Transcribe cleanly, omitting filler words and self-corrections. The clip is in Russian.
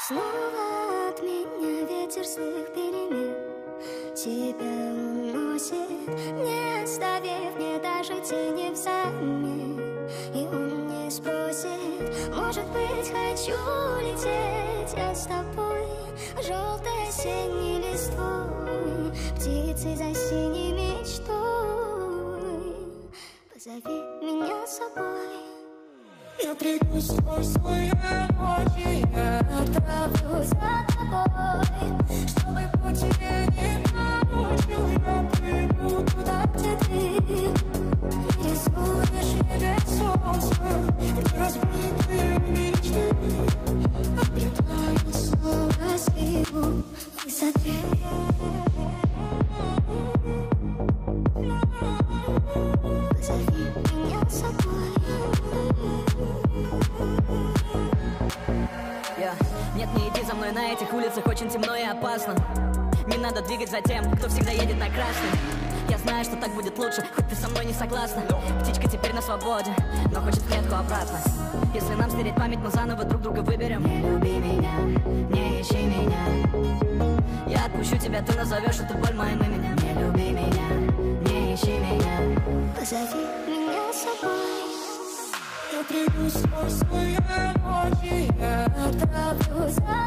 Снова от меня ветер злых перемен тебя уносит, не оставив мне даже тени взамен. И он не спросит, может быть, хочу лететь я с тобой, желтой осенней листвой, птицей за синей мечтой. Позови меня с собой. Я приду сквозь свои ночи, я отправлюсь за тобой, чтобы по тебе не научил. Я приду туда, где ты рисуешь небе солнце, где разбитые мечты обретают снова силу в высоте. Позови меня с собой. Нет, не иди за мной, на этих улицах очень темно и опасно. Не надо двигать за тем, кто всегда едет на красный. Я знаю, что так будет лучше, хоть ты со мной не согласна. Птичка теперь на свободе, но хочет в клетку обратно. Если нам стереть память, мы заново друг друга выберем. Не люби меня, не ищи меня. Я отпущу тебя, ты назовешь эту боль моим именем. Не люби меня, не ищи меня. Позови меня с собой. Я приду сквозь свои ночи, я отправлюсь за